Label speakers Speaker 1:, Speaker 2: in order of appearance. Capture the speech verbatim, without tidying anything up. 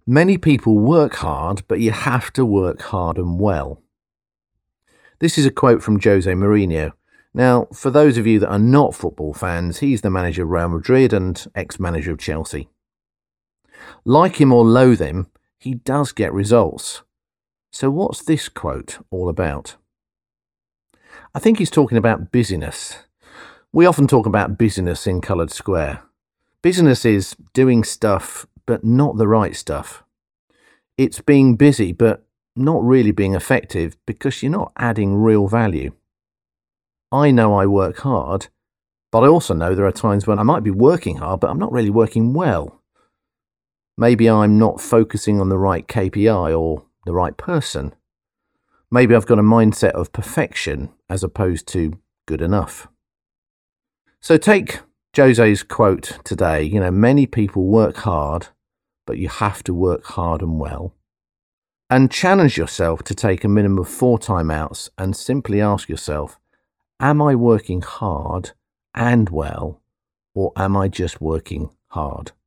Speaker 1: Many people work hard, but you have to work hard and well. This is a quote from Jose Mourinho. Now, for those of you that are not football fans, he's the manager of Real Madrid and ex-manager of Chelsea. Like him or loathe him, he does get results. So what's this quote all about? I think he's talking about busyness. We often talk about busyness in Coloured Square. Busyness is doing stuff, but not the right stuff. It's being busy, but not really being effective because you're not adding real value. I know I work hard, but I also know there are times when I might be working hard, but I'm not really working well. Maybe I'm not focusing on the right K P I or the right person. Maybe I've got a mindset of perfection as opposed to good enough. So take Jose's quote today, you know, many people work hard, but you have to work hard and well. And challenge yourself to take a minimum of four timeouts and simply ask yourself, am I working hard and well, or am I just working hard?